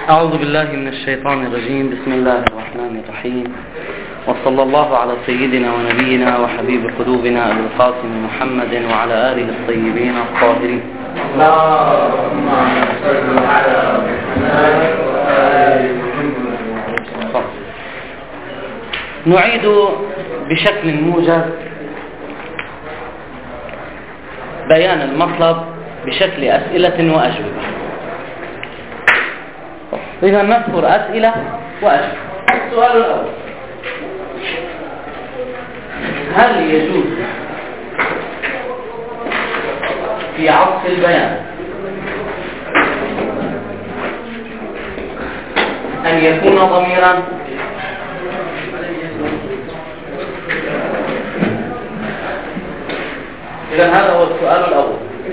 أعوذ بالله من الشيطان الرجيم. بسم الله الرحمن الرحيم، وصلى الله على سيدنا ونبينا وحبيب قلوبنا أبي القاسم محمد وعلى آله الطيبين الطاهرين. اللهم صل على محمد وآل محمد. نعيد بشكل موجز بيان المطلب بشكل أسئلة وأجوبة. إذا نذكر أسئلة وأجوبة. السؤال الأول: هل يجوز في عطف البيان أن يكون ضميرا؟ إذا هذا هو السؤال الأول.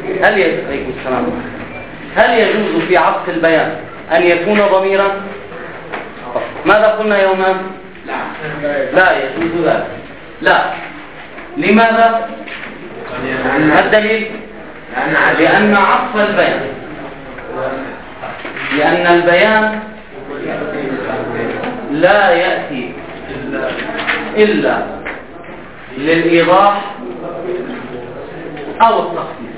هل يجوز في عطف البيان أن يكون ضميرا؟ ماذا قلنا يوما؟ لا يجوز ذلك. لا. لماذا؟ الدليل؟ لأن عطف البيان، لأن البيان لا يأتي إلا للإيضاح أو التخصيص،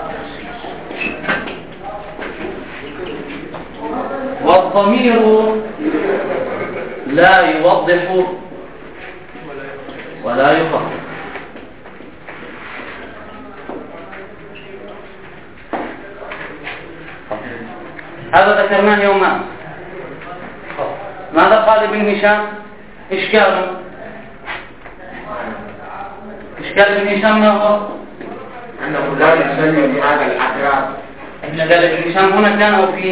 والضمير لا يوضح ولا يفصل. هذا ذكرناه يوما. ماذا قال ابن هشام؟ إشكال ابن هشام ما هو؟ أنه لا يسلم بهذا الأحرار. إشكال ابن هشام هنا كان أو في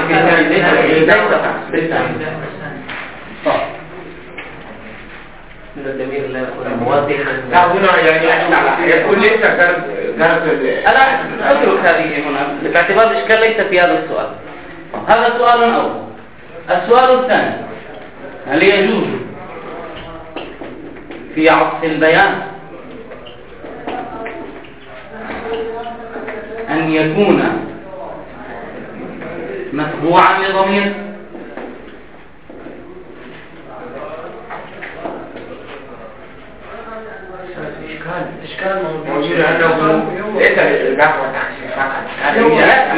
من الضمير لا يكون موضحا. لا هنا يعني يقول ليس درس ألا أترك هذه هنا باعتبار الإشكال ليس في هذا السؤال. هذا سؤال أول. السؤال الثاني: هل يجوز في عطف البيان أن يكون متبوعا لضمير؟ إشكال موجود أنه ليس للإضافة والتخصيص فقط.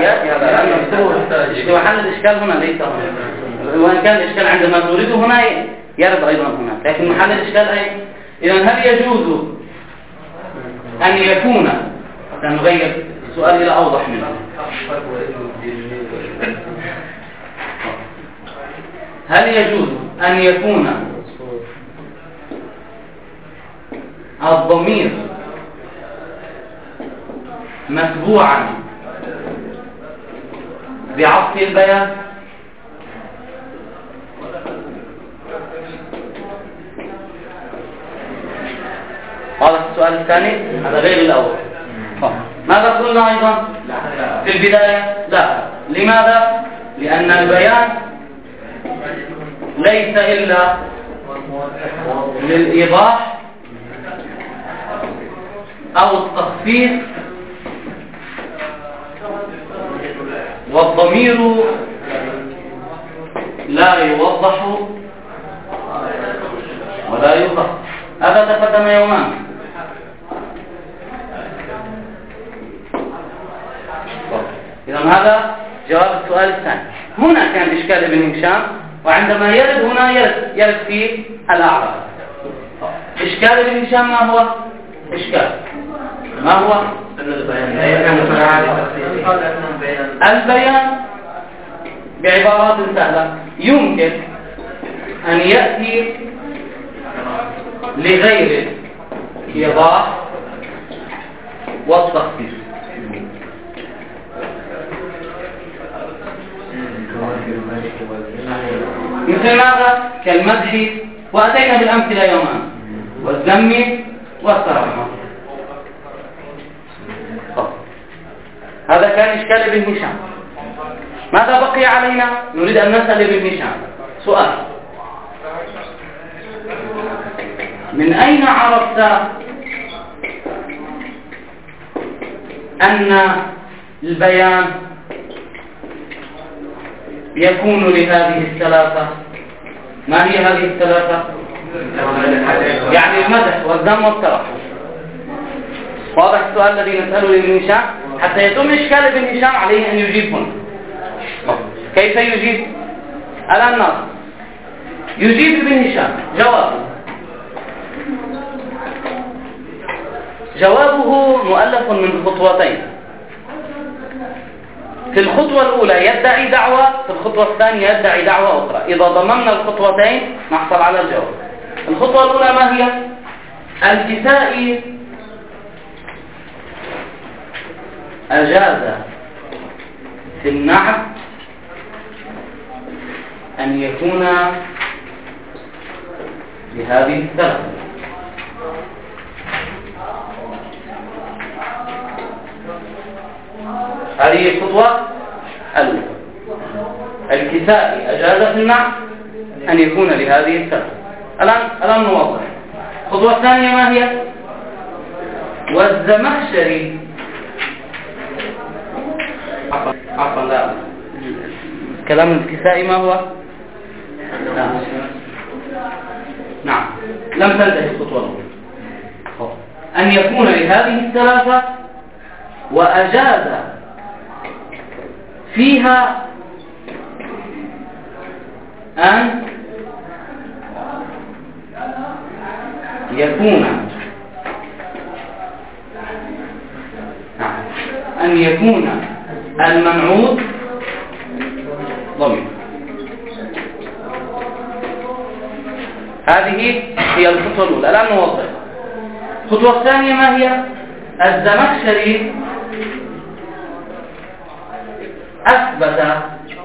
يأتي محل الإشكال هنا ليس هنا، وإن كان الإشكال عندما نريده هنا يرد أيضا هنا، لكن محل الإشكال أي؟ إذن هل يجوز أن يكون، سنغير السؤال إلى أوضح منه، هل يجوز أن يكون الضمير متبوعا بعطف البيان؟ هذا السؤال الثاني، هذا غير الأول. ماذا قلنا أيضا في البداية؟ لا. لماذا؟ لأن البيان ليس إلا للإيضاح أو التخفيف، والضمير لا يوضح ولا يخفف. هذا تقدم يومان. إذا هذا جواب السؤال الثاني. هنا كان إشكال ابن هشام، وعندما يرد هنا يرد في الأعراب. إشكال ابن هشام ما هو؟ ما هو؟ البيان بعبارات سهلة يمكن أن يأتي لغير إيضاح والتخصيص. مثل ماذا؟ كالمدح، وأتينا بالأمثلة يوما، والذم والترحم. هذا كان إشكال ابن هشام. ماذا بقي علينا؟ نريد أن نسأل ابن هشام سؤال: من أين عرفت أن البيان يكون لهذه الثلاثة. ما هي هذه الثلاثة؟ يعني المدح والذم والترحم. واضح السؤال الذي نسأله لابن هشام؟ حتى يتم إشكال ابن هشام عليه أن يجيب هنا. كيف يجيب؟ الآن نرى. يجيب ابن هشام جوابه مؤلف من خطوتين. في الخطوة الأولى يدعي دعوة، في الخطوة الثانية يدعي دعوة أخرى. إذا ضممنا الخطوتين نحصل على الجواب. الخطوة الأولى ما هي؟ الكسائي أجاز في النعت أن يكون بهذه الثلاثة. هذه الخطوة الأولى. الكسائي أجاز في النعت أن يكون لهذه الثلاثة. الآن نوضح. الخطوة الثانية ما هي؟ والزمخشري عفوا لا، كلام الكسائي ما هو؟ نعم لم تنتهي الخطوة الأولى. أن يكون لهذه الثلاثة وأجاز فيها أن يكون المنعوت ضمير. هذه هي الخطوة الأولى. الآن نوضح. الخطوة الثانية ما هي؟ الزمخشري أثبت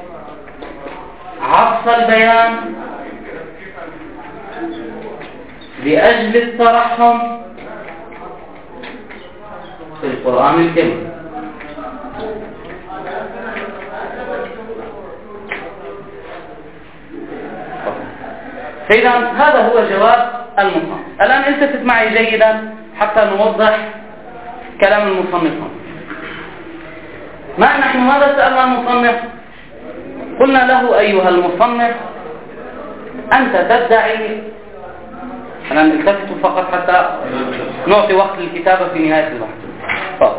عطف البيان لأجل الترحم في القرآن الكريم. فإذا هذا هو جواب المصنف. الآن التفت معي جيدا حتى نوضح كلام المصنف. ما نحن ماذا سألنا المصنف؟ قلنا له أيها المصنف أنت تدعي، الآن التفتوا فقط حتى نعطي وقت للكتابة في نهاية البحث.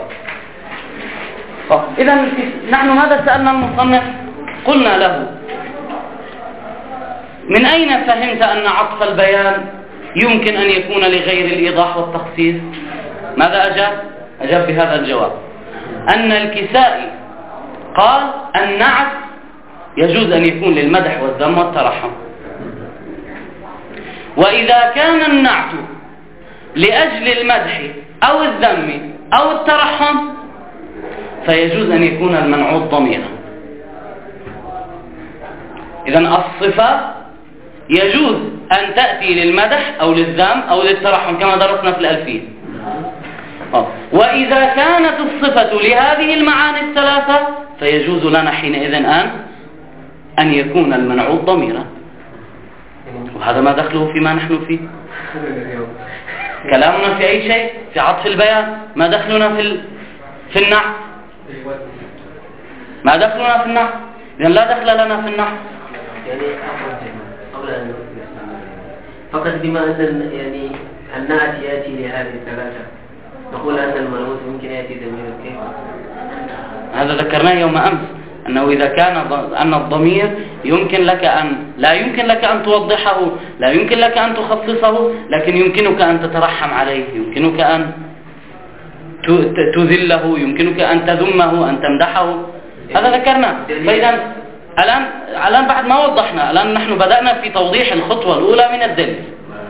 إذا نحن ماذا سألنا المصنف؟ قلنا له من أين فهمت أن عطف البيان يمكن أن يكون لغير الإيضاح والتخصيص؟ ماذا أجاب؟ أجاب بهذا الجواب: أن الكسائي قال النعت يجوز أن يكون للمدح والذم والترحم، وإذا كان النعت لأجل المدح أو الذم أو الترحم فيجوز أن يكون المنعوت ضميرا. إذن الصفة يجوز أن تأتي للمدح أو للذم أو للترحم كما درسنا في الألفية. وإذا كانت الصفة لهذه المعاني الثلاثة فيجوز لنا حينئذ أن يكون المنعوت ضميرا. وهذا ما دخله فيما نحن فيه. كلامنا في أي شيء في عطف البيان، ما دخلنا في النحو؟ ما دخلنا في النحو؟ إذن لا دخل لنا في النحو. يعني فقط بما أن يعني النعت يأتي لهذه الثلاثة نقول أن المنعوت ممكن يأتي ضمير كيف؟ هذا ذكرناه يوم أمس، أنه إذا كان أن الضمير يمكن لك لا يمكن لك أن توضحه، لا يمكن لك أن تخصصه، لكن يمكنك أن تترحم عليه، يمكنك أن تذله، يمكنك أن تذمه، أن تمدحه. هذا ذكرنا. فإذا الآن بعد ما وضحنا، الآن نحن بدأنا في توضيح الخطوة الأولى من الدليل.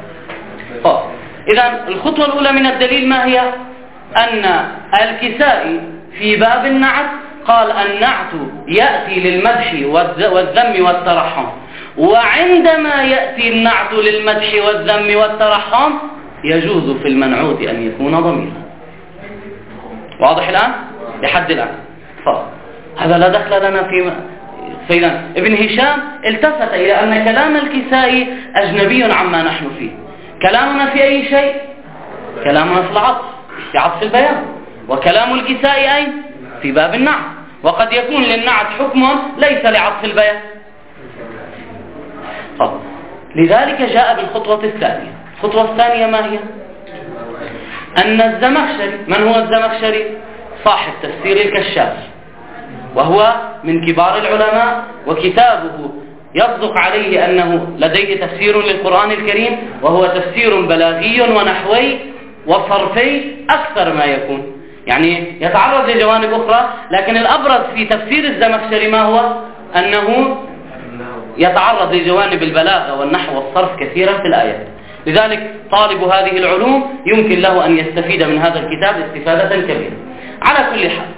إذا الخطوة الأولى من الدليل ما هي؟ أن الكسائي في باب النعت قال النعت يأتي للمدح والذم والترحم، وعندما يأتي النعت للمدح والذم والترحم يجوز في المنعوت أن يكون ضميرا. واضح الآن؟ لحد الآن. هذا لا دخل لنا في فإذا ابن هشام التفت إلى أن كلام الكسائي أجنبي عما نحن فيه. كلامنا في أي شيء؟ كلامنا في العطف، في عطف البيان. وكلام الكسائي أين؟ في باب النعت. وقد يكون للنعت حكم ليس لعطف البيان. لذلك جاء بالخطوة الثانية. الخطوة الثانية ما هي؟ أن الزمخشري، من هو الزمخشري؟ صاحب تفسير الكشاف، وهو من كبار العلماء، وكتابه يصدق عليه أنه لديه تفسير للقرآن الكريم، وهو تفسير بلاغي ونحوي وصرفي أكثر ما يكون، يعني يتعرض لجوانب أخرى، لكن الأبرز في تفسير الزمخشري ما هو؟ أنه يتعرض لجوانب البلاغة والنحو والصرف كثيرا في الآيات. لذلك طالب هذه العلوم يمكن له أن يستفيد من هذا الكتاب استفادة كبيرة. على كل حال،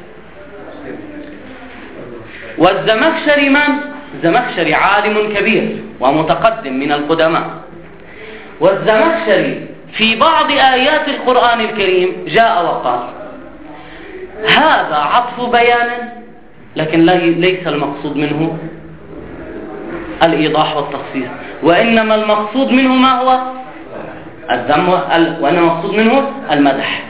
والزمخشري من؟ الزمخشري عالم كبير ومتقدم من القدماء، والزمخشري في بعض آيات القرآن الكريم جاء وقال هذا عطف بيان، لكن ليس المقصود منه الإيضاح والتخصيص، وإنما المقصود منه ما هو؟ الذم، وإنما المقصود منه المدح،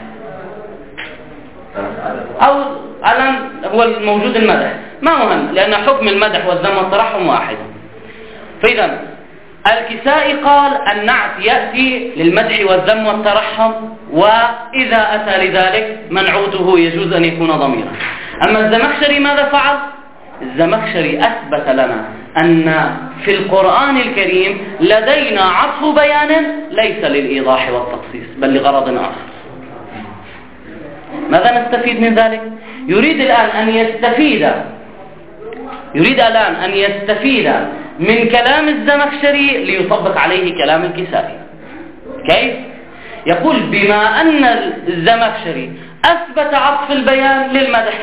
أو الآن هو الموجود المدح، ما مهم، لأن حكم المدح والذم والترحم واحد. فإذا الكسائي قال النعت يأتي للمدح والذم والترحم، وإذا أتى لذلك منعوته يجوز أن يكون ضميرا. أما الزمخشري ماذا فعل؟ الزمخشري أثبت لنا أن في القرآن الكريم لدينا عطف بيان ليس للإيضاح والتخصيص بل لغرض آخر. ماذا نستفيد من ذلك؟ يريد الآن أن يستفيد من كلام الزمخشري ليطبق عليه كلام الكسائي. كيف؟ يقول بما أن الزمخشري أثبت عطف البيان للمدح،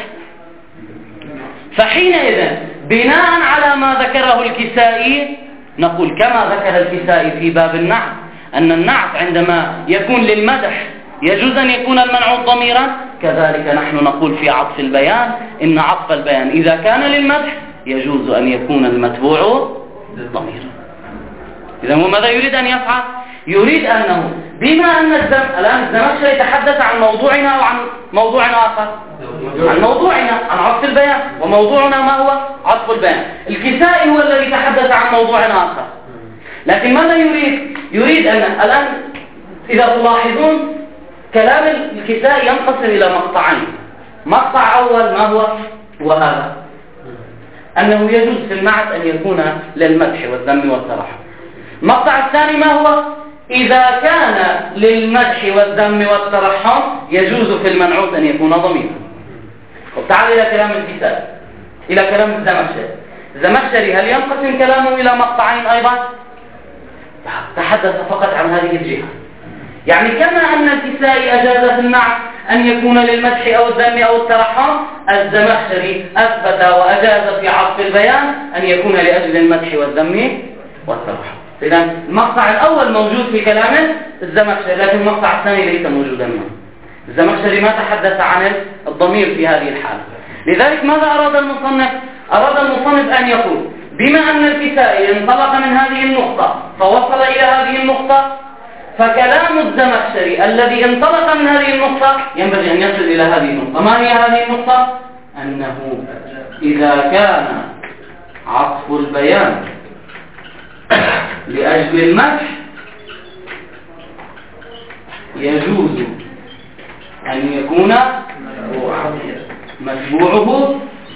فحينئذ بناء على ما ذكره الكسائي نقول كما ذكر الكسائي في باب النعت أن النعت عندما يكون للمدح يجوز أن يكون المنعوت ضميرا، كذلك نحن نقول في عطف البيان إن عطف البيان إذا كان للمدح يجوز أن يكون المتبوع ضميرا. إذا هو ماذا يريد أن يفعل؟ يريد أنه بما أن الآن الزمخشري يتحدث عن موضوعنا أو عن موضوع آخر؟ عن موضوعنا، عن عطف البيان، وموضوعنا ما هو؟ عطف البيان. الكسائي هو الذي يتحدث عن موضوع آخر، لكن ماذا يريد؟ يريد أن الآن إذا تلاحظون كلام الكسائي ينقسم إلى مقطعين. مقطع أول ما هو؟ وهذا أنه يجوز في النعت أن يكون للمدح والذم والترحم. المقطع الثاني ما هو؟ إذا كان للمدح والذم والترحم يجوز في المنعوت أن يكون ضميرا. وتعال إلى كلام الكسائي، إلى كلام الزمخشري. الزمخشري هل ينقسم كلامه إلى مقطعين أيضا؟ تحدث فقط عن هذه الجهة. يعني كما أن الكسائي أجاز في النعت أن يكون للمدح أو الذم أو الترحم، الزمخشري أثبت وأجاز في عطف البيان أن يكون لأجل المدح والذم والترحم. إذن المقطع الأول موجود في كلام الزمخشري، لكن المقطع الثاني ليس موجودا معه. الزمخشري ما تحدث عن الضمير في هذه الحالة. لذلك ماذا أراد المصنف؟ أراد المصنف أن يقول بما أن الكسائي انطلق من هذه النقطة فوصل إلى هذه النقطة، فكلام الزمخشري الذي انطلق من هذه النقطة ينبغي أن يصل إلى هذه النقطة. ما هي هذه النقطة؟ أنه إذا كان عطف البيان لأجل المدح يجوز أن يكون متبوعه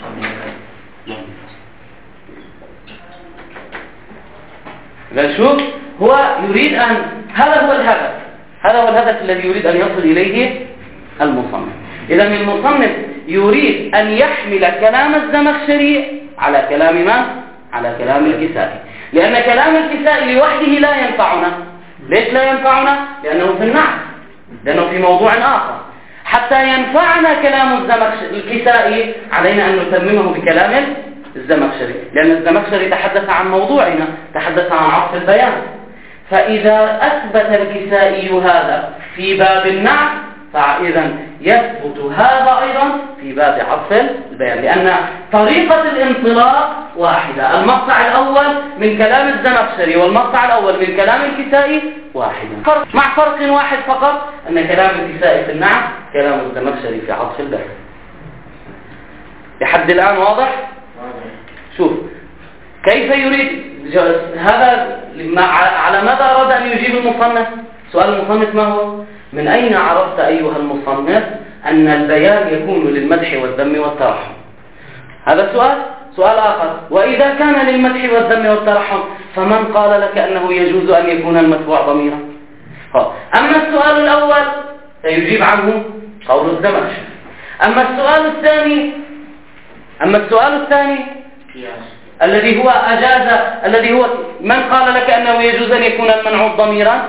شوف، هو يريد أن هذا هو الهدف الذي يريد أن يصل إليه المصنف. إذا المصنف يريد أن يحمل كلام الزمخشري على كلام من؟ على كلام الكسائي، لأن كلام الكسائي لوحده لا ينفعنا. ليش لا ينفعنا؟ لأنه في النعت، لأنه في موضوع آخر. حتى ينفعنا كلام الكسائي علينا أن نتممه بكلام الزمخشري، لأن الزمخشري تحدث عن موضوعنا، تحدث عن عطف البيان. فإذا أثبت الكسائي هذا في باب النعت فإذا يثبت هذا أيضا في باب عطف البيان، لأن طريقة الانطلاق واحدة. المقطع الأول من كلام الزمخشري والمقطع الأول من كلام الكسائي واحدا، مع فرق واحد فقط، أن كلام الكسائي في النعت، كلام الزمخشري في عطف البيان. لحد الآن واضح؟ شوف كيف يريد هذا على ماذا أراد أن يجيب المصنف؟ سؤال المصنف ما هو؟ من أين عرفت أيها المصنف أن البيان يكون للمدح والذم والترحم؟ هذا سؤال آخر. وإذا كان للمدح والذم والترحم فمن قال لك أنه يجوز أن يكون المتبوع ضميرا؟ أما السؤال الأول سيجيب عنه قول الزمخشري. أما السؤال الثاني الذي هو من قال لك أنه يجوز أن يكون المنعوت ضميرا،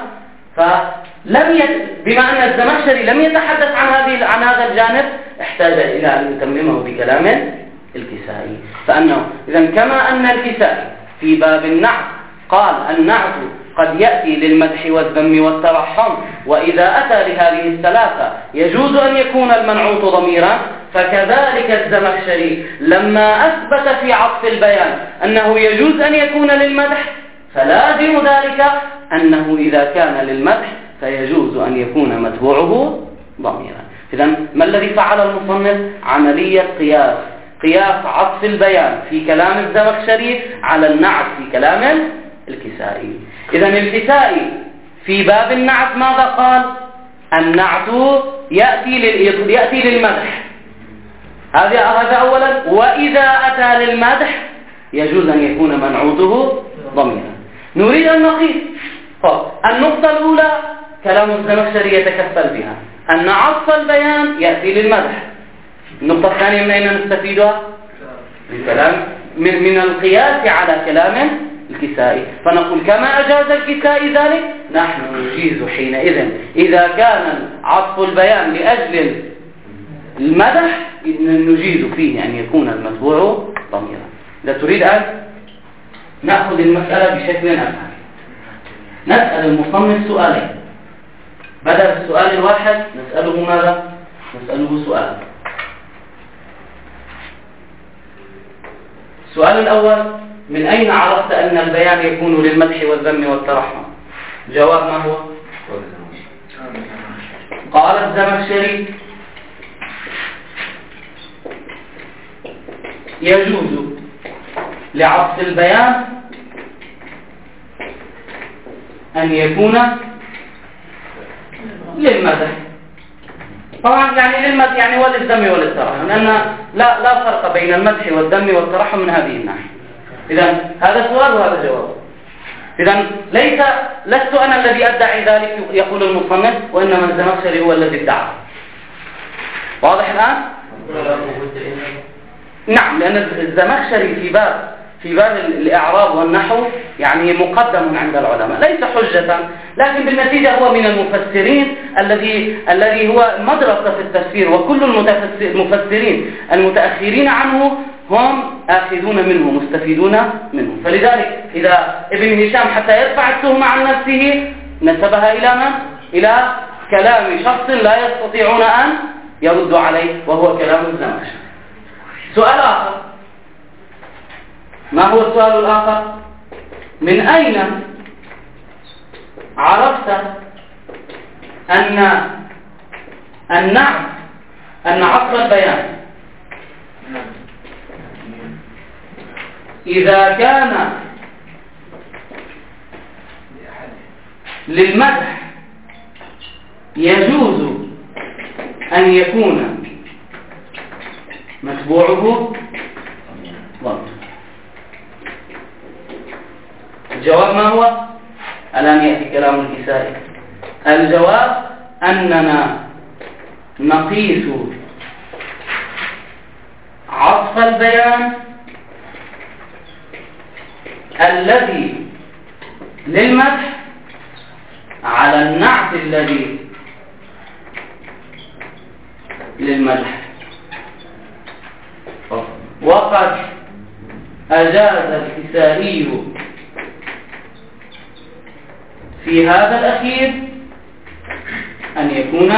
بما أن الزمخشري لم يتحدث عن هذا الجانب احتاج إلى أن يتممه بكلام الكسائي. فأنه إذن كما أن الكسائي في باب النعت قال النعت قد يأتي للمدح والذم والترحم، وإذا أتى لهذه الثلاثة يجوز أن يكون المنعوت ضميرا، فكذلك الزمخشري لما أثبت في عطف البيان أنه يجوز أن يكون للمدح فلازم ذلك أنه إذا كان للمدح فيجوز أن يكون متبوعه ضميرا. إذن ما الذي فعل المصنف؟ عملية قياس عطف البيان في كلام الزمخشري على النعت في كلام الكسائي. إذن الكسائي في باب النعت ماذا قال؟ النعت يأتي للمدح، هذا أولا، وإذا أتى للمدح يجوز أن يكون منعوته ضميرا. نريد أن نقيس. النقطة الأولى كلام الزمخشري يتكفل بها أن عطف البيان يأتي للمدح. النقطة الثانية من أين نستفيدها؟ من القياس على كلام الكسائي. فنقول كما أجاز الكسائي ذلك نحن نجيز حينئذ إذا كان عطف البيان لأجل المدح نجيز فيه أن يكون المتبوع ضميرا. إذا تريد أن نأخذ المسألة بشكل أسهل نسأل المصنف سؤالين، بدل السؤال الواحد نسأله ماذا؟ نسأله سؤال. السؤال الأول: من أين عرفت أن البيان يكون للمدح والذم والترحم؟ جواب ما هو؟ قال الزمخشري: يجوز لعطف البيان أن يكون للمدح. طبعا يعني للمدح يعني وللذم وللترحم، لأن لا فرق بين المدح والذم والترحم من هذه الناحية. إذن هذا سؤال وهذا جواب. إذن لست أنا الذي أدعي ذلك يقول المصنف، وإنما الزمخشري هو الذي ادعى. واضح الآن؟ نعم، لأن الزمخشري في باب الإعراب والنحو يعني مقدم عند العلماء، ليس حجة، لكن بالنتيجة هو من المفسرين الذي هو مدرسة في التفسير، وكل المفسرين المتأخرين عنه هم آخذون منه مستفيدون منه. فلذلك إذا ابن هشام حتى يرفع التهمة عن نفسه نسبها إلى من؟ إلى كلام شخص لا يستطيعون أن يردوا عليه، وهو كلام الزمخشري. سؤال آخر: ما هو السؤال الآخر؟ من أين عرفت أن عطف البيان إذا كان للمدح يجوز أن يكون متبوعه ضميرا؟ الجواب ما هو؟ الآن يأتي كلام الكسائي. الجواب أننا نقيس عطف البيان الذي للمدح على النعت الذي للمدح. وقد أجاز الكسائي في هذا الأخير أن يكون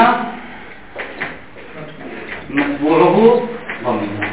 متبوعه ضميرا.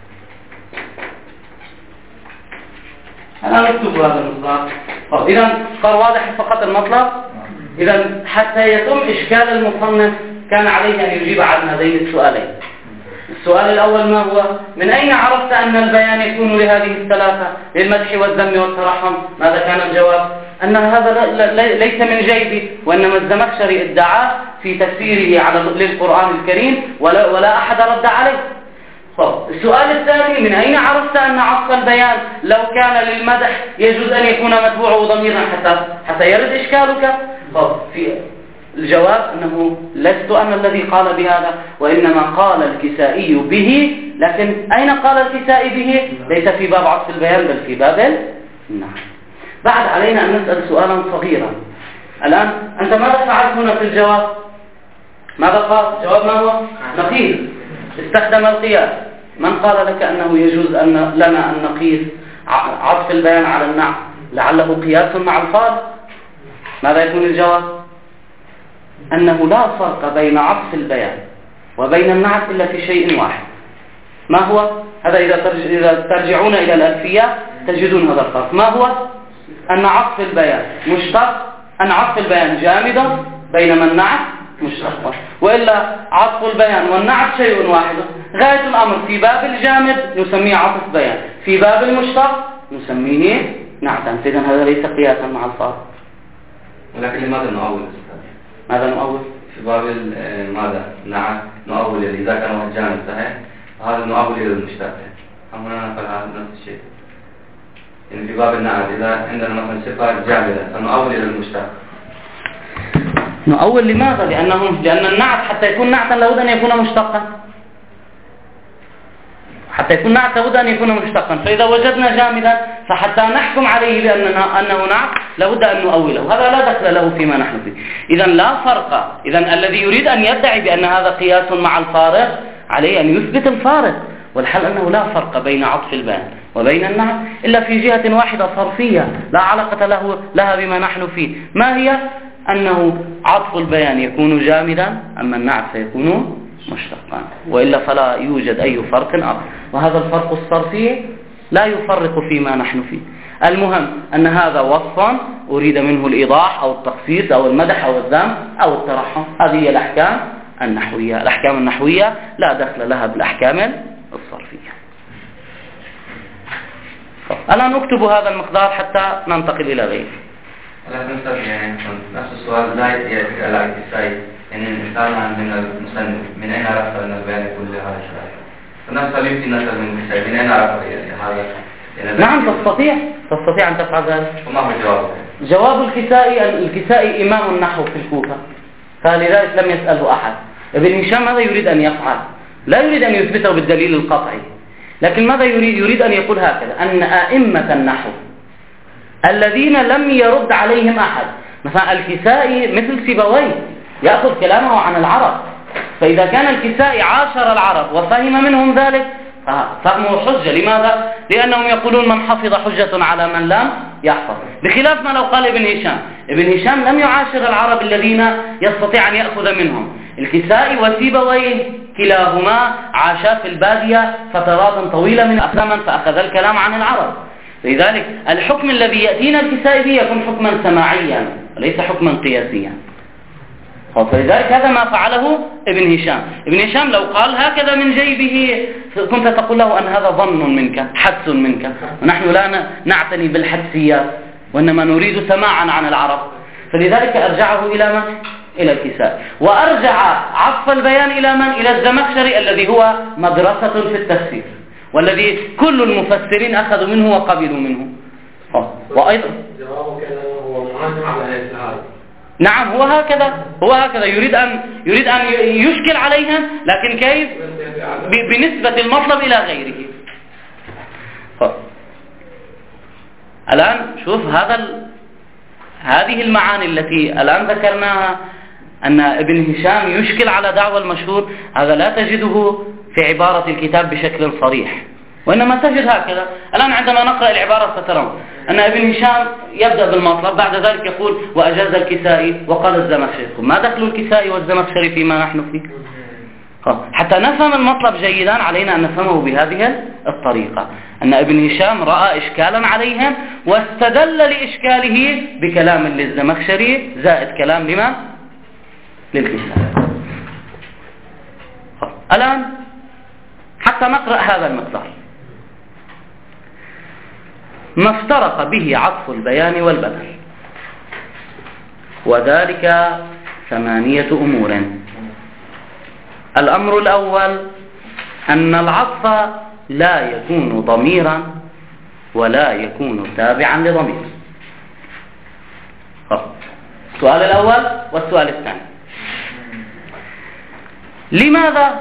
أنا نكتب هذا المصدر. إذا صار واضح فقط المطلب. إذا حتى يتم إشكال المصنف كان عليه أن يجيب عن هذين السؤالين. السؤال الأول ما هو؟ من أين عرفت أن البيان يكون لهذه الثلاثة للمدح والذم والترحم؟ ماذا كان الجواب؟ أن هذا ليس من جيبي، وإنما الزمخشري ادعى في تفسيره للقرآن الكريم ولا أحد رد عليه. السؤال الثاني: من أين عرفت أن عطف البيان لو كان للمدح يجوز أن يكون متبوعه ضميرا حتى يرد إشكالك؟ في الجواب أنه لست أنا الذي قال بهذا، وإنما قال الكسائي به. لكن أين قال الكسائي به؟ ليس في باب عطف البيان بل في باب النحو. بعد علينا أن نسأل سؤالا صغيرا. الآن أنت ماذا فعلت هنا في الجواب؟ ماذا قال؟ الجواب ما هو؟ نقيس. استخدم القياس. من قال لك أنه يجوز لنا أن نقيس عطف البيان على النعت لعله قياس مع الفارق؟ ماذا يكون الجواب؟ أنه لا فرق بين عطف البيان وبين النعت إلا في شيء واحد. ما هو؟ هذا إذا ترجعون إلى الألفية تجدون هذا الفرق. ما هو؟ أن عطف البيان مشتق، أن عطف البيان جامد بينما النعت مشتق، وإلا عطف البيان والنعت شيء واحد. غاية الأمر في باب الجامد نسميه عطف بيان، في باب المشتق نسميه نعتا. إذن هذا ليس قياسا مع الفارق. ولكن لماذا نؤول؟ ماذا نؤول؟ في باب ماذا؟ نعت نؤول إذا كان واحد جامد صحيح، هذا نؤول إلى المشتق. أم هنا نفعل هذا نفس الشيء؟ يعني في باب النعت إذا عندنا مثلا صفات جامدة فنؤول إلى المشتق. نؤول لماذا؟ لأن النعت حتى يكون نعتا لابد أن يكون مشتقا. حتى يكون نعت لابد أن يكون مشتقا. فإذا وجدنا جامدا فحتى نحكم عليه أنه نعت لابد أن نؤوله. هذا لا دخل له فيما نحن فيه. إذن لا فرق. إذن الذي يريد أن يدعي بأن هذا قياس مع الفارق عليه أن يثبت الفارق، والحل أنه لا فرق بين عطف البيان وبين النعت إلا في جهة واحدة صرفية لا علاقة لها بما نحن فيه. ما هي؟ أنه عطف البيان يكون جامدا أما النعت سيكون مشتقا، وإلا فلا يوجد أي فرق آخر. وهذا الفرق الصرفي لا يفرق فيما نحن فيه. المهم أن هذا وصف أريد منه الإيضاح أو التخصيص أو المدح أو الذم أو الترحم. هذه هي الأحكام النحوية. الأحكام النحوية لا دخل لها بالأحكام الصرفية. الآن نكتب هذا المقدار حتى ننتقل إلى غيره. لكن يعني نفس السؤال لا يأتي على الكسائي، يعني الإنسان من المصنف من أين عرف أن البيان يكون لهذا الشيء؟ فنفس يمكن نسأل من الكسائي من أين عرف هذا؟ يعني نعم تستطيع أن تفعل ذلك. وما هو جوابه؟ جواب الكسائي إمام النحو في الكوفة، فلذلك لم يسأله أحد. ابن هشام ماذا يريد أن يفعل؟ لا يريد أن يثبته بالدليل القطعي، لكن ماذا يريد أن يقول هكذا: أن أئمة النحو الذين لم يرد عليهم أحد، مثلا الكسائي مثل سيبويه يأخذ كلامه عن العرب، فإذا كان الكسائي عاشر العرب وفهم منهم ذلك فهمه حجة. لماذا؟ لأنهم يقولون من حفظ حجة على من لم يحفظ، بخلاف ما لو قال ابن هشام. ابن هشام لم يعاشر العرب الذين يستطيع أن يأخذ منهم. الكسائي وسيبويه كلاهما عاشا في البادية فترات طويلة من أسلاما فأخذ الكلام عن العرب. لذلك الحكم الذي يأتينا الكسائي به يكون حكما سماعيا وليس حكما قياسيا. فلذلك هذا ما فعله ابن هشام. ابن هشام لو قال هكذا من جيبه كنت تقول له أن هذا ظن منك، حدس منك، ونحن لا نعتني بالحدسيات وإنما نريد سماعا عن العرب. فلذلك أرجعه إلى من؟ إلى الكسائي. وأرجع عطف البيان إلى من؟ إلى الزمخشري الذي هو مدرسة في التفسير، والذي كل المفسرين أخذوا منه وقبلوا منه. وأيضا جوابه كان هو معاذ على هذا. نعم هو هكذا يريد أن يشكل عليهم، لكن كيف؟ بنسبة المطلب إلى غيره. الآن شوف هذه المعاني التي الآن ذكرناها، أن ابن هشام يشكل على دعوى المشهور، هذا لا تجده في عبارة الكتاب بشكل صريح، وإنما تجد هكذا. الآن عندما نقرأ العبارة سترون أن ابن هشام يبدأ بالمطلب، بعد ذلك يقول وأجاز الكسائي وقال الزمخشري. ما دخل الكسائي والزمخشري فيما نحن فيه؟ حتى نفهم المطلب جيدا علينا أن نفهمه بهذه الطريقة، أن ابن هشام رأى إشكالا عليهم واستدل لإشكاله بكلام للزمخشري زائد كلام لمن؟ للكسائي. الآن حتى نقرأ هذا المقدار. ما افترق به عطف البيان والبدل، وذلك 8 أمور. الأمر الأول أن العطف لا يكون ضميرا ولا يكون تابعا لضمير. السؤال الأول والسؤال الثاني. لماذا؟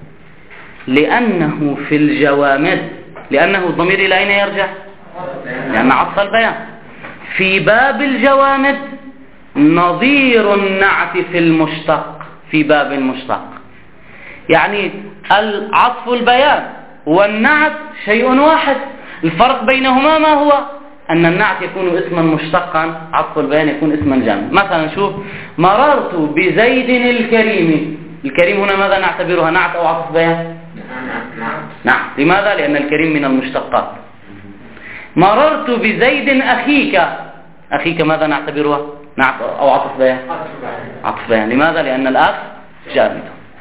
لأنه في الجوامد، لأنه الضمير إلى أين يرجع؟ لأن عطف البيان في باب الجوامد نظير النعت في المشتق، في باب المشتق. يعني العطف البيان والنعت شيء واحد، الفرق بينهما ما هو؟ أن النعت يكون اسما مشتقا، عطف البيان يكون اسما جامد. مثلا شوف، مررت بزيد الكريم. الكريم هنا ماذا نعتبرها، نعت أو عطف بيان؟ نعم. لماذا؟ لأن الكريم من المشتقات. مررت بزيد أخيك. أخيك ماذا نعتبرها، نعت أو عطف بيان؟ عطف بيان. لماذا؟ لأن الأخ جامد.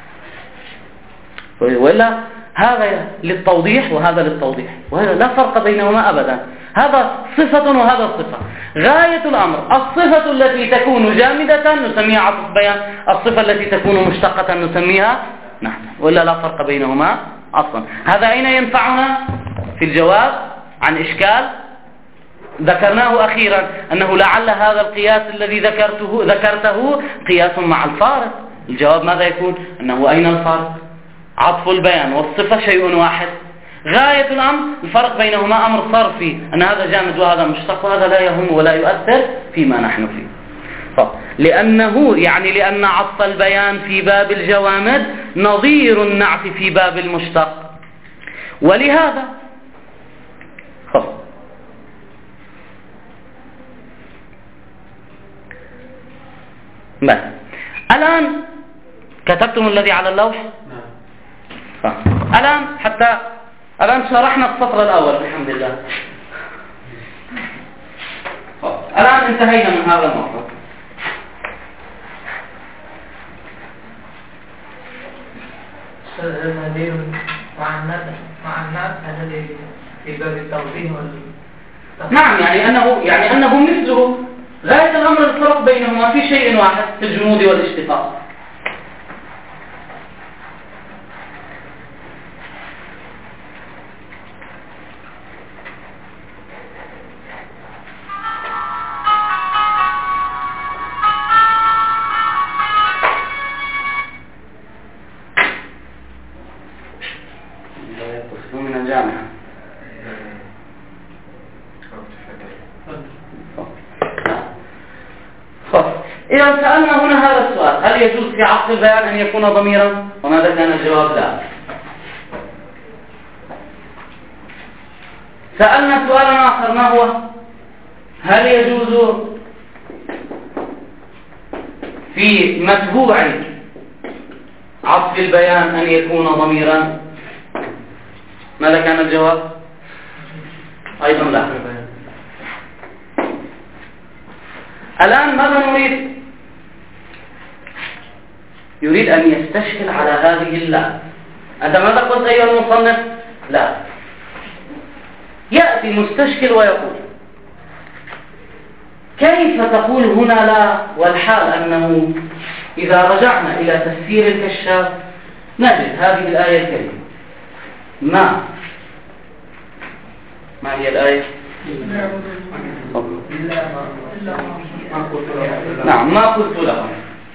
وإلا هذا للتوضيح وهذا للتوضيح، وهذا لا فرق بينهما أبدا. هذا صفة وهذا صفة. غاية الأمر الصفة التي تكون جامدة نسميها عطف بيان، الصفة التي تكون مشتقة نسميها نعت، وإلا لا فرق بينهما أصلا. هذا أين ينفعنا؟ في الجواب عن إشكال ذكرناه أخيرا، أنه لعل هذا القياس الذي ذكرته قياس مع الفارق. الجواب ماذا يكون؟ أنه أين الفارق؟ عطف البيان والصفة شيء واحد. غاية الأمر الفرق بينهما أمر صرفي، أن هذا جامد وهذا مشتق، وهذا لا يهم ولا يؤثر فيما نحن فيه. لأنه يعني لأن عطف البيان في باب الجوامد نظير النعت في باب المشتق. ولهذا الآن كتبتم الذي على اللوح؟ الآن شرحنا السطر الأول الحمد لله. الآن انتهينا من هذا الموضوع. مع الناس الذي في باب التوضيح نعم، يعني أنه مثله. غاية الأمر الفرق بينهما في شيء واحد، في الجمود والاشتقاق. من الجامعة. إذا سألنا هنا هذا السؤال، هل يجوز في عطف البيان أن يكون ضميرا؟ وماذا كان الجواب؟ لا. سألنا سؤالا آخر، ما هو؟ هل يجوز في متبوع عطف البيان أن يكون ضميرا؟ ماذا كان الجواب؟ أيضا لا. الآن ماذا نريد؟ يريد أن يستشكل على هذه اللام. أنت ماذا قلت أيها المصنف؟ لا. يأتي مستشكل ويقول كيف تقول هنا لا، والحال أنه إذا رجعنا إلى تفسير الكشاف نجد هذه الآية الكريمة. ما هي الآية؟ نعم، ما قلت لهم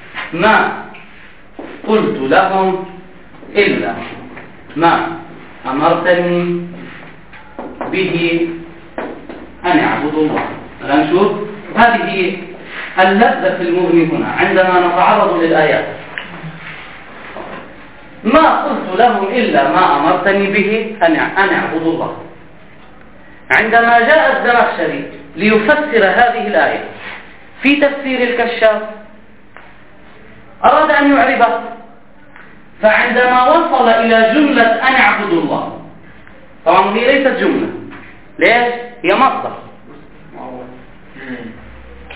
إلا ما أمرتني به أن أعبدوا الله. الآن نشوف هذه اللذة في المغني هنا عندما نتعرض للآيات. ما قلت لهم إلا ما أمرتني به أن أعبدوا الله. عندما جاء الزمخشري ليفسر هذه الآية في تفسير الكشاف أراد أن يعربها، فعندما وصل إلى جملة أن أعبدوا الله، طبعا هي ليست جملة، ليش؟ هي مصدر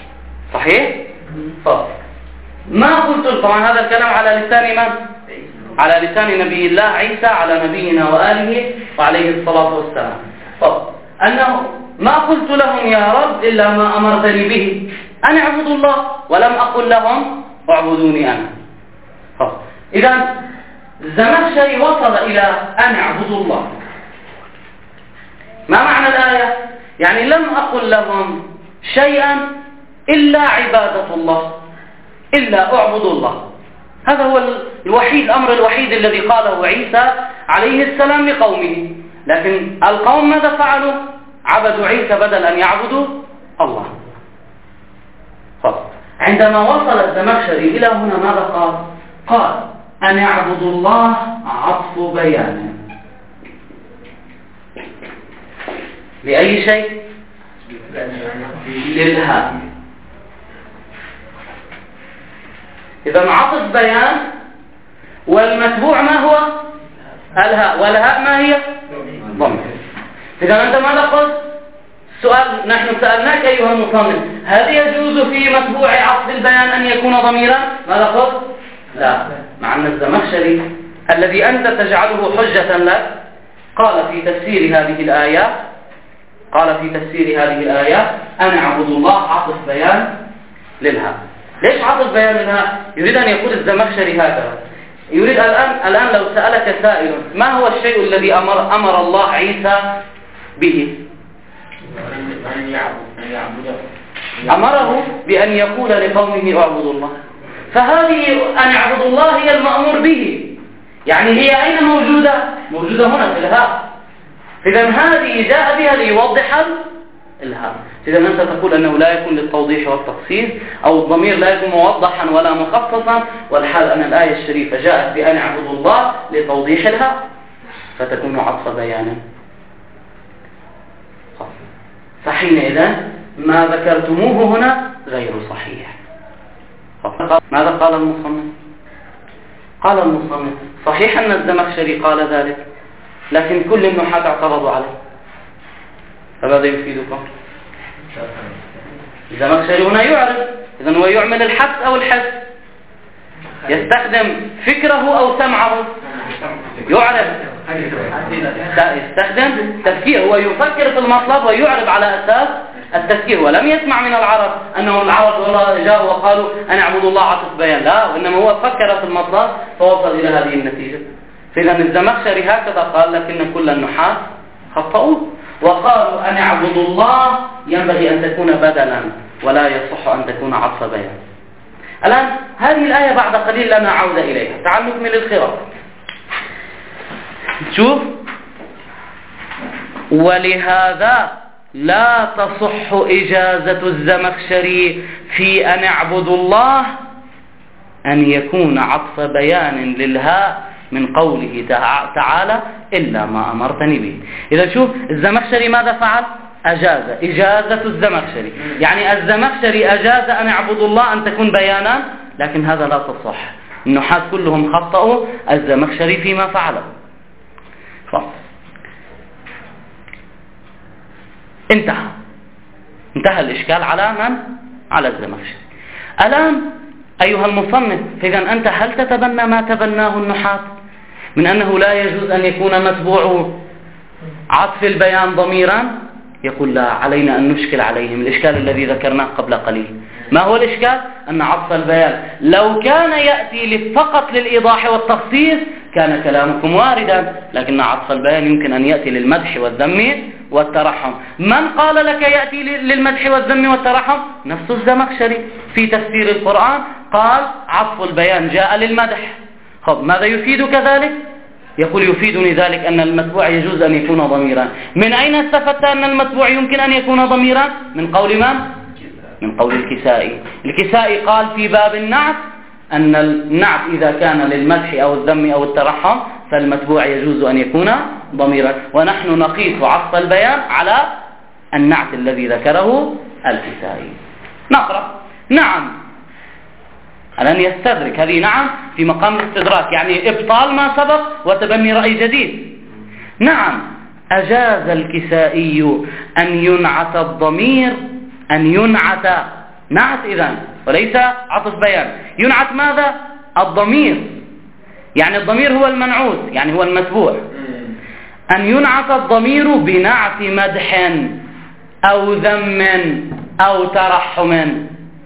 صحيح؟ ما قلت، طبعا هذا الكلام على لسان من؟ على لسان نبي الله عيسى على نبينا وآله وعليه الصلاة والسلام. أنه ما قلت لهم يا رب إلا ما أمرتني به أن اعبدوا الله، ولم أقل لهم اعبدوني أنا. إذا الزمخشري وصل إلى أن اعبدوا الله. ما معنى الآية؟ يعني لم أقل لهم شيئا إلا عبادة الله، إلا اعبدوا الله. هذا هو الأمر الوحيد الذي قاله عيسى عليه السلام لقومه. لكن القوم ماذا فعلوا؟ عبدوا عيسى بدل أن يعبدوا الله. عندما وصل الزمخشري إلى هنا ماذا قال؟ قال أن يعبدوا الله عطف بيان لأي شيء؟ للهاء. إذا عطف بيان والمتبوع ما هو؟ الهاء، والهاء ما هي؟ ضمير. إذا أنت ماذا قلت؟ سؤال نحن سألناك أيها المصنف، هل يجوز في متبوع عطف البيان أن يكون ضميرا؟ ماذا قلت؟ لا. مع أن الزمخشري الذي أنت تجعله حجة لك قال في تفسير هذه الآيات أن اعبدوا الله عطف بيان للهاء. ليش عطف بيان للهاء؟ يريد أن يقول الزمخشري هكذا. يريد الآن لو سألك سائل ما هو الشيء الذي أمر الله عيسى به؟ أمره بأن يقول لقومه اعبدوا الله. فهذه أن اعبدوا الله هي المأمور به، يعني هي أين موجودة؟ موجودة هنا في الهاء. إذا هذه جاء بها ليوضح الهاء. إذا أنت تقول أنه لا يكون للتوضيح والتخصيص، أو الضمير لا يكون موضحا ولا مخصصا، والحال أن الآية الشريفة جاءت بأن اعبدوا الله لتوضيح الهاء، فتكون عطف بيانا. فحينئذ ما ذكرتموه هنا غير صحيح. ماذا قال المصنف؟ قال المصنف صحيح أن الزمخشري قال ذلك، لكن كل النحاة اعترضوا عليه. فماذا يفيدكم؟ الزمخشري هنا يعرف، إذن هو يعمل الحس أو الحس، يستخدم فكره أو سمعه، يعرف، يستخدم تفكير، هو يفكر في المطلب ويعرف على أساس التفكير. ولم يسمع من العرب أنه العرب جاءوا وقالوا أن اعبدوا الله عطف بيان، لا، وإنما هو فكر في المطلب فوصل إلى هذه النتيجة. فإذا الزمخشري هكذا قال، لكن كل النحاة خطأوا وقالوا أن اعبدوا الله ينبغي أن تكون بدلا ولا يصح أن تكون عطف بيان. الآن هذه الآية بعد قليل لنا عودة إليها. تعال نكمل الخطاب. شوف، ولهذا لا تصح إجازة الزمخشري في أن اعبدوا الله أن يكون عطف بيان للهاء من قوله تعالى إلا ما أمرتني به. إذا شوف الزمخشري ماذا فعل؟ أجاز، إجازة الزمخشري، يعني الزمخشري أجاز أن اعبدوا الله أن تكون بيانا، لكن هذا لا تصح. النحاة كلهم خطأوا الزمخشري فيما فعله. انتهى الإشكال على من؟ على الزمخشري. الآن أيها المصنف، إذن أنت هل تتبنى ما تبناه النحاة من أنه لا يجوز أن يكون متبوع عطف البيان ضميرا؟ يقول لا، علينا أن نشكل عليهم الإشكال الذي ذكرناه قبل قليل. ما هو الإشكال؟ أن عطف البيان لو كان يأتي فقط للإيضاح والتخصيص كان كلامكم واردا، لكن عطف البيان يمكن أن يأتي للمدح والذم والترحم. من قال لك يأتي للمدح والذم والترحم؟ نفس الزمخشري في تفسير القرآن قال عطف البيان جاء للمدح. ماذا يفيدك ذلك؟ يقول يفيدني ذلك أن المتبوع يجوز أن يكون ضميرا. من أين استفدت أن المتبوع يمكن أن يكون ضميرا؟ من قول من؟ من قول الكسائي. الكسائي قال في باب النعت أن النعت إذا كان للمدح أو الذم أو الترحم فالمتبوع يجوز أن يكون ضميرا، ونحن نقيس عطف البيان على النعت الذي ذكره الكسائي. نقرأ. نعم، الآن يستدرك هذه نعم في مقام الاستدراك، يعني إبطال ما سبق وتبني رأي جديد. نعم، أجاز الكسائي أن ينعت الضمير، أن ينعت نعت إذن وليس عطف بيان. ينعت ماذا؟ الضمير، يعني الضمير هو المنعوت، يعني هو المتبوع، أن ينعت الضمير بنعت مدح أو ذم أو ترحم.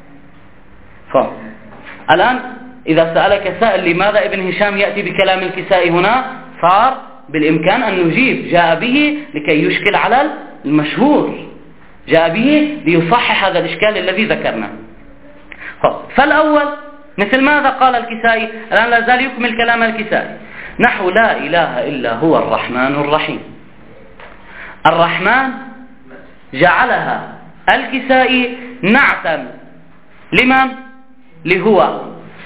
الآن إذا سألك سائل لماذا ابن هشام يأتي بكلام الكسائي هنا، صار بالإمكان أن نجيب، جاء به لكي يشكل على المشهور، جاء به ليصحح هذا الإشكال الذي ذكرناه. فالأول مثل ماذا قال الكسائي، الآن لا زال يكمل كلام الكسائي، نحو لا إله إلا هو الرحمن الرحيم. الرحمن جعلها الكسائي نعتا لمن؟ لهو،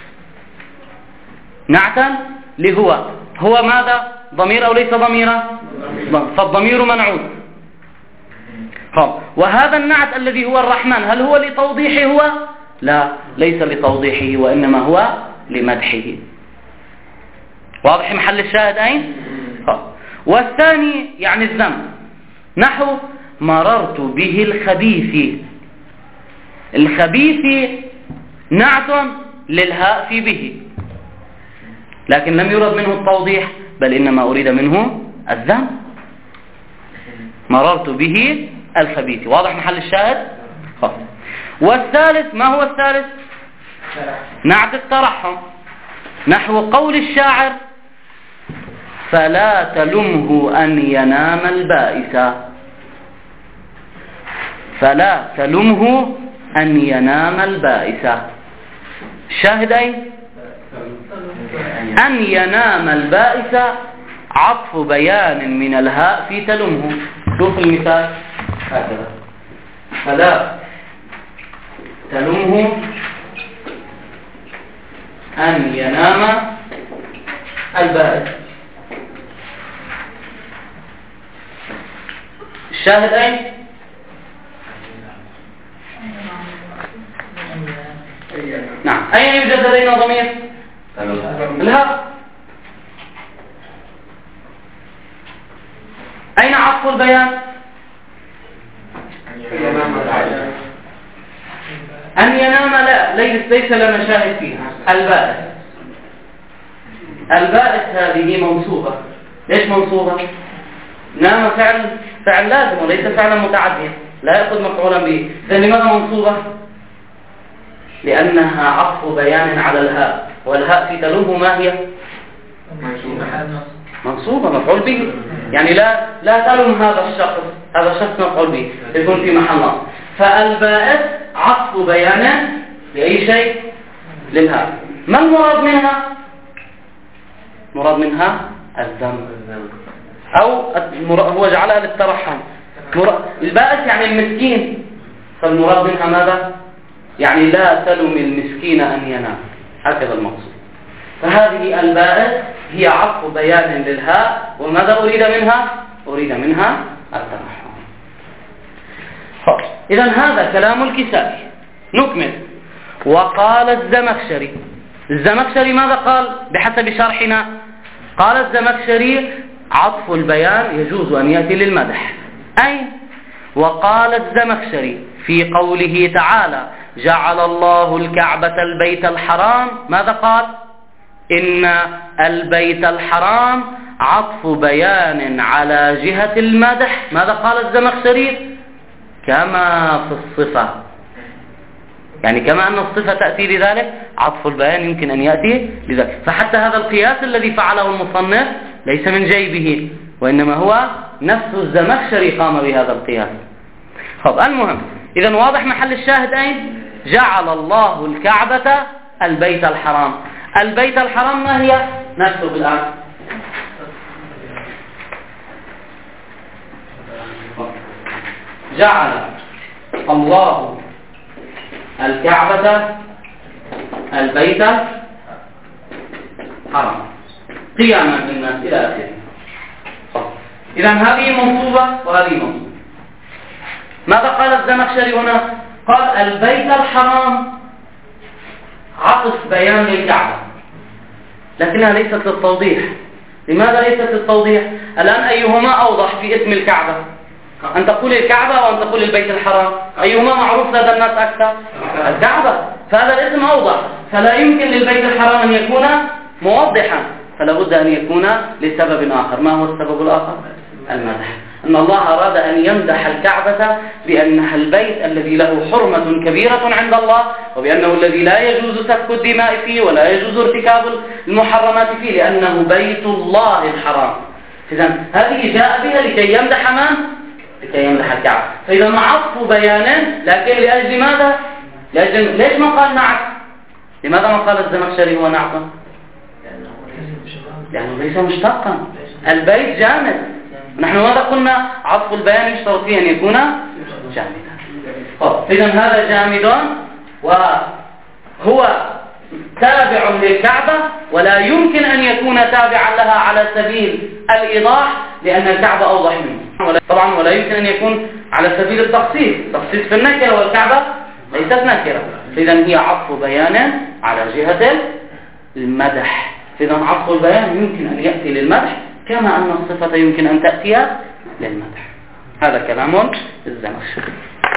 نعتا لهو. هو ماذا؟ ضمير أو ليس ضميرا؟ فالضمير منعوت. وهذا النعت الذي هو الرحمن هل هو لتوضيحه هو؟ لا، ليس لتوضيحه، وإنما هو لمدحه. واضح محل الشاهد أين؟ والثاني يعني الذم، نحو مررت به الخبيث. الخبيث نعت للهاء في به، لكن لم يرد منه التوضيح، بل إنما أريد منه الذم. مررت به الخبيث. واضح محل الشاهد؟ والثالث ما هو الثالث؟ نعت الترحم، نحو قول الشاعر فلا تلمه أن ينام البائس. فلا تلمه أن ينام البائس. الشاهد أين؟ أن ينام البائس عطف بيان من الهاء في تلمه. شوف المثال هكذا، فلا تلمه أن ينام البائس. الشاهد أين؟ نعم، أين يوجد لدينا ضمير؟ الهاء. أين عطف البيان؟ أن ينام لا، ليس لنا شاهد فيها. البائس، البائس هذه منصوبة. ليش منصوبة؟ نام فعل لازم وليس فعلا متعديا، لا يأخذ مفعولا به. لماذا منصوبة؟ لأنها عطف بيان على الهاء، والهاء في تلوه ما هي؟ منصوبة، مفعول به. يعني لا تلوم هذا الشخص مفعول به، يكون في محل نصب. فالبائس عطف بيان لأي شيء؟ للهاء. ما المراد منها؟ مراد منها الذم، أو هو جعلها للترحم. البائس يعني المسكين، فالمراد منها ماذا؟ يعني لا تلم المسكين أن ينام، هكذا المقصود. فهذه البائس هي عطف بيان للهاء، وماذا أريد منها؟ أريد منها الترحم. إذن هذا كلام الكسائي. نكمل. وقال الزمخشري. الزمخشري ماذا قال بحسب شرحنا؟ قال الزمخشري عطف البيان يجوز أن يأتي للمدح. أي وقال الزمخشري في قوله تعالى جعل الله الكعبة البيت الحرام، ماذا قال؟ إن البيت الحرام عطف بيان على جهة المدح. ماذا قال الزمخشري؟ كما في الصفة، يعني كما أن الصفة تأتي لذلك، عطف البيان يمكن أن يأتي لذلك. فحتى هذا القياس الذي فعله المصنف ليس من جيبه، وإنما هو نفس الزمخشري قام بهذا القياس. المهم، إذن واضح محل الشاهد أين؟ جعل الله الكعبة البيت الحرام. البيت الحرام ما هي؟ نكتب الآن. جعل الله الكعبة البيت حرام قياما للناس إلى آخره. إذن هذه منصوبة وهذه منصوبة. ماذا قال الزمخشري هنا؟ قال البيت الحرام عطف بيان للكعبة، لكنها ليست للتوضيح. لماذا ليست للتوضيح؟ الآن أيهما أوضح في اسم الكعبة؟ أن تقول الكعبة أو أن تقول البيت الحرام؟ أيهما معروف لدى الناس أكثر؟ الكعبة. فهذا الاسم أوضح، فلا يمكن للبيت الحرام أن يكون موضحا، فلا بد أن يكون لسبب آخر. ما هو السبب الآخر؟ المدح. أن الله أراد أن يمدح الكعبة بأنها البيت الذي له حرمة كبيرة عند الله، وبأنه الذي لا يجوز سفك الدماء فيه ولا يجوز ارتكاب المحرمات فيه، لأنه بيت الله الحرام. إذن هذه جاء بها لكي يمدح من؟ لكي يمدح الكعبة. فإذا عطف بيان، لكن لأجل ماذا؟ ليش ما قال نعت؟ لماذا ما قال الزمخشري هو نعت؟ لأنه ليس مشتقا، البيت جامد. نحن ماذا قلنا؟ عطف البيان يشترط فيه أن يكون جامدا. إذن هذا جامد وهو تابع للكعبة، ولا يمكن أن يكون تابعا لها على سبيل الإيضاح، لأن الكعبة أوضح منه طبعا، ولا يمكن أن يكون على سبيل التخصيص في النكرة، والكعبة ليست نكرة. إذن هي عطف بيان على جهة المدح. إذن عطف البيان يمكن أن يأتي للمدح كما أن الصفة يمكن أن تأتي للمدح. هذا كلام الزمخشري.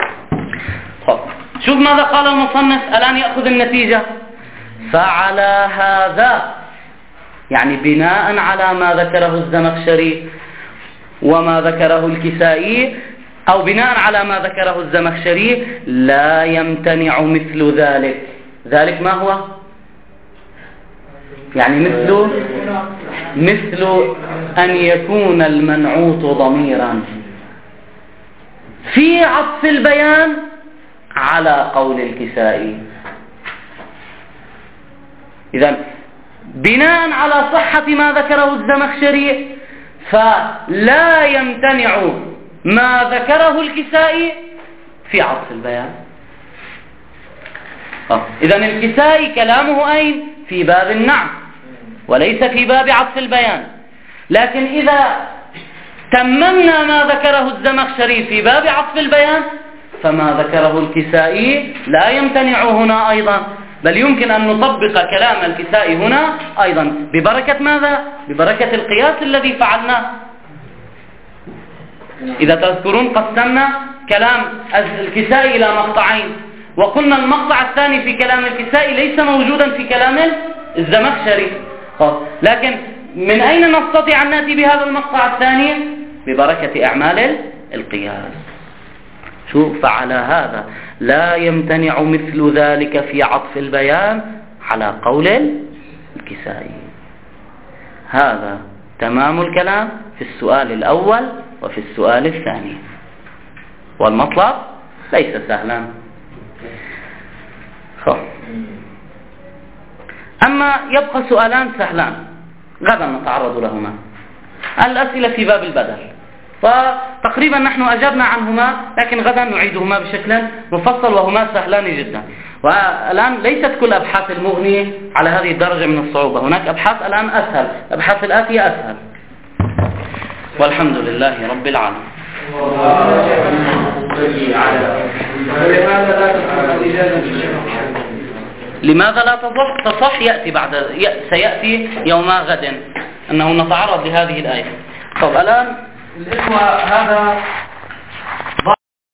شوف ماذا قال المصنف الآن، يأخذ النتيجة. فعلى هذا، يعني بناء على ما ذكره الزمخشري وما ذكره الكسائي، أو بناء على ما ذكره الزمخشري، لا يمتنع مثل ذلك. ذلك ما هو؟ يعني مثل أن يكون المنعوت ضميرا في عطف البيان على قول الكسائي. إذن بناء على صحة ما ذكره الزمخشري، فلا يمتنع ما ذكره الكسائي في عطف البيان. إذن الكسائي كلامه أين؟ في باب النعت وليس في باب عطف البيان. لكن إذا تممنا ما ذكره الزمخشري في باب عطف البيان، فما ذكره الكسائي لا يمتنع هنا أيضا، بل يمكن أن نطبق كلام الكسائي هنا أيضا ببركة ماذا؟ ببركة القياس الذي فعلناه. إذا تذكرون قسمنا كلام الكسائي إلى مقطعين، وقلنا المقطع الثاني في كلام الكسائي ليس موجودا في كلام الزمخشري. لكن من أين نستطيع أن نأتي بهذا المقطع الثاني؟ ببركة أعمال القياس. شوف، فعلى هذا لا يمتنع مثل ذلك في عطف البيان على قول الكسائي. هذا تمام الكلام في السؤال الأول وفي السؤال الثاني، والمطلب ليس سهلا. أما يبقى سؤالان سهلان غدا نتعرض لهما، الأسئلة في باب البدل، فتقريبا نحن أجبنا عنهما، لكن غدا نعيدهما بشكل مفصل، وهما سهلان جدا. والآن ليست كل أبحاث المغني على هذه الدرجة من الصعوبة، هناك أبحاث الآن أسهل، الأبحاث الآتية أسهل، والحمد لله رب العالمين. لماذا لا تصح؟ يأتي سيأتي يوم غد أنه نتعرض لهذه الآية. طب الآن الإخوة، هذا